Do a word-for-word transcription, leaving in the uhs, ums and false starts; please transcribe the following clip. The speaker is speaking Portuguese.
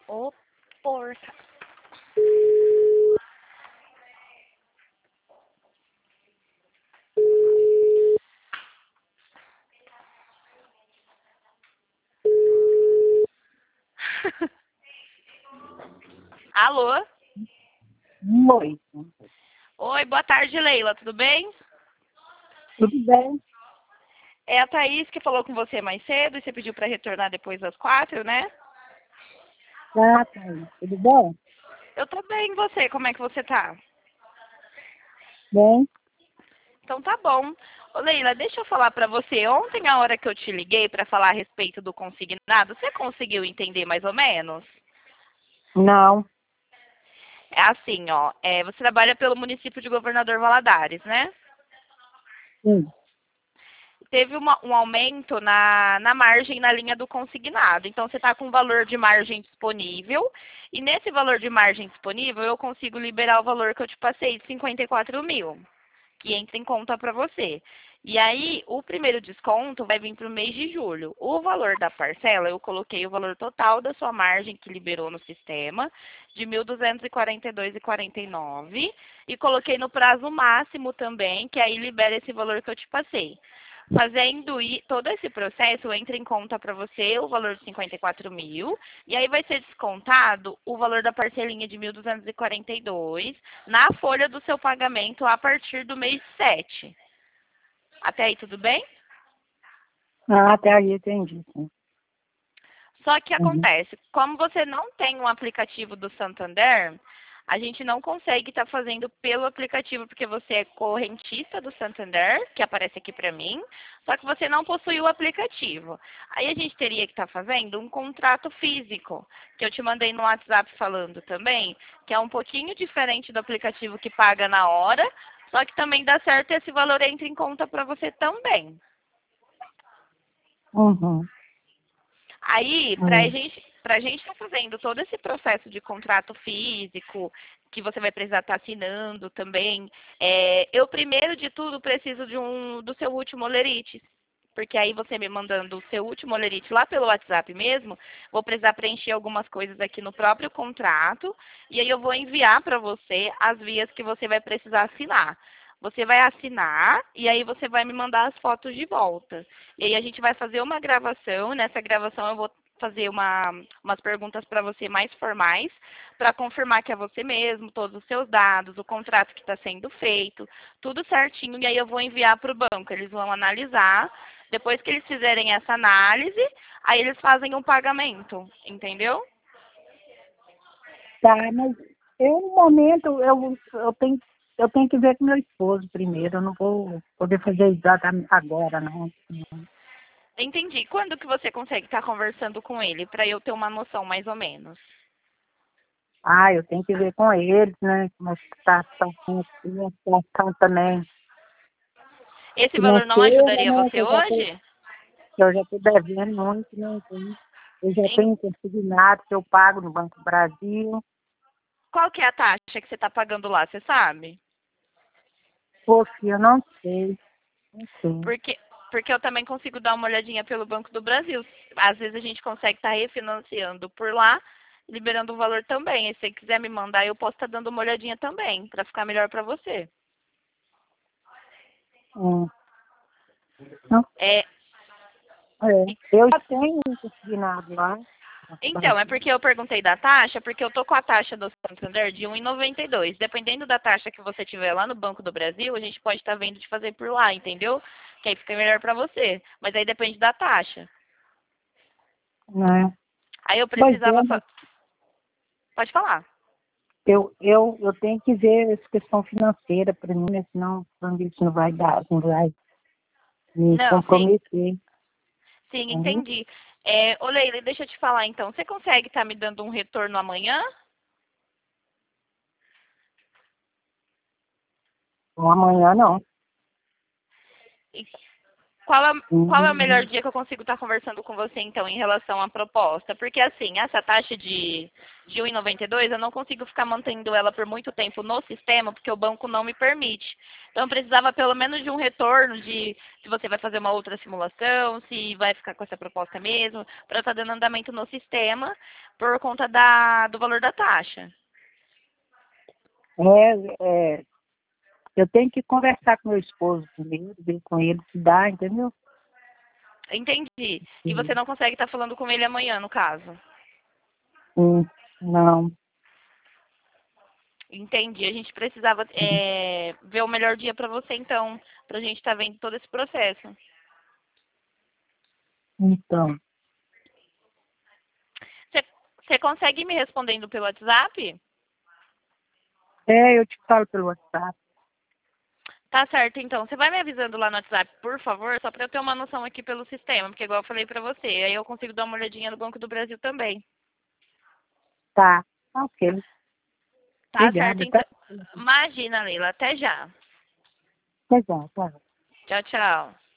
Ô, porca. Alô? Oi, Oi, boa tarde, Leila. Tudo bem? tudo bem? É a Thaís que falou com você mais cedo e você pediu para retornar depois das quatro, né? Ah, tá aí. Tudo bom? Eu tô bem, e você? Como é que você tá? Bem, Então tá bom. Ô, Leila, deixa eu falar pra você. Ontem, a hora que eu te liguei pra falar a respeito do consignado, você conseguiu entender mais ou menos? não. É assim, ó. É, você trabalha pelo município de Governador Valadares, né? Sim. Teve uma- um aumento na, na margem na linha do consignado. Então, você está com um valor de margem disponível. E nesse valor de margem disponível, eu consigo liberar o valor que eu te passei de cinquenta e quatro mil, que entra em conta para você. E aí, o primeiro desconto vai vir para o mês de julho. O valor da parcela, eu coloquei o valor total da sua margem que liberou no sistema, de mil duzentos e quarenta e dois vírgula quarenta e nove, e coloquei no prazo máximo também, que aí libera esse valor que eu te passei. Fazendo i- todo esse processo, entra em conta para você o valor de cinquenta e quatro mil, e aí vai ser descontado o valor da parcelinha de mil duzentos e quarenta e dois na folha do seu pagamento a partir do mês sete. Até aí tudo bem? Ah, até aí entendi, sim. Só que Uhum. acontece, como você não tem um aplicativo do Santander, a gente não consegue estar fazendo pelo aplicativo, porque você é correntista do Santander, que aparece aqui para mim, só que você não possui o aplicativo. Aí a gente teria que estar fazendo um contrato físico, que eu te mandei no WhatsApp falando também, que é um pouquinho diferente do aplicativo que paga na hora, só que também dá certo e esse valor entra em conta para você também. Uhum. Aí, para Uhum. gente, pra gente estar fazendo todo esse processo de contrato físico, que você vai precisar estar assinando também, é, eu primeiro de tudo preciso de um do seu último olerite. Porque aí você me mandando o seu último olerite lá pelo WhatsApp mesmo, vou precisar preencher algumas coisas aqui no próprio contrato, e aí eu vou enviar para você as vias que você vai precisar assinar. Você vai assinar e aí você vai me mandar as fotos de volta. E aí a gente vai fazer uma gravação. Nessa gravação eu vou fazer uma, umas perguntas para você mais formais, para confirmar que é você mesmo, todos os seus dados, o contrato que está sendo feito, tudo certinho. E aí eu vou enviar para o banco. Eles vão analisar. Depois que eles fizerem essa análise, aí eles fazem um pagamento, entendeu? Tá, mas eu, no momento, eu, eu, tenho, eu tenho que ver com meu esposo primeiro. Eu não vou poder fazer exatamente agora, não. Entendi. Quando que você consegue estar conversando com ele, para eu ter uma noção mais ou menos? Ah, eu tenho que ver com eles, né? Como é que tá a situação aqui, a situação também Esse valor não financeira, ajudaria né? Que você eu já tô, hoje? que eu já tô devendo muito, né? Então, eu já Em tenho consignado que eu pago no Banco do Brasil. qual que é a taxa que você está pagando lá, você sabe? Poxa, eu não sei, não sei. Porque, porque eu também consigo dar uma olhadinha pelo Banco do Brasil. Às vezes a gente consegue estar refinanciando por lá, liberando o valor também. E se você quiser me mandar, eu posso estar dando uma olhadinha também, para ficar melhor para você. Hum, não, É, é. Eu já tenho um consignado lá no então, é Brasil. porque eu perguntei da taxa, porque eu tô com a taxa do Santander de um e noventa e dois. Dependendo da taxa que você tiver lá no Banco do Brasil, a gente pode estar vendo de fazer por lá, entendeu? Que aí fica melhor para você. Mas aí depende da taxa. Né? Aí eu Pois precisava é, só... mas Pode falar. eu, eu, eu tenho que ver essa questão financeira para mim, né? Senão quando isso não vai dar, não vai me Não, sim. comprometer. Sim, Entendeu? entendi. É, ô Leila, deixa eu te falar então. Você consegue estar me dando um retorno amanhã? Ou amanhã não. E- Qual é, qual é o melhor Uhum. dia que eu consigo estar conversando com você, então, em relação à proposta? Porque, assim, essa taxa de, de um e noventa e dois, eu não consigo ficar mantendo ela por muito tempo no sistema, porque o banco não me permite. Então, eu precisava pelo menos de um retorno de se você vai fazer uma outra simulação, se vai ficar com essa proposta mesmo, para estar dando andamento no sistema por conta da, do valor da taxa. É, é, eu tenho que conversar com meu esposo primeiro, ver com ele se dá, entendeu? Entendi. E você Sim. não consegue estar falando com ele amanhã, no caso. Hum, não. Entendi. A gente precisava é, ver o melhor dia para você, então, para a gente estar vendo todo esse processo. Então, Você, você consegue me respondendo pelo WhatsApp? é, eu te falo pelo WhatsApp. Tá certo, então. Você vai me avisando lá no WhatsApp, por favor, só para eu ter uma noção aqui pelo sistema, porque igual eu falei para você, aí eu consigo dar uma olhadinha no Banco do Brasil também. Tá. Ok. Tá certo, Obrigada, tá? então. Imagina, Leila. Até já. Até já, tá. Tchau, tchau.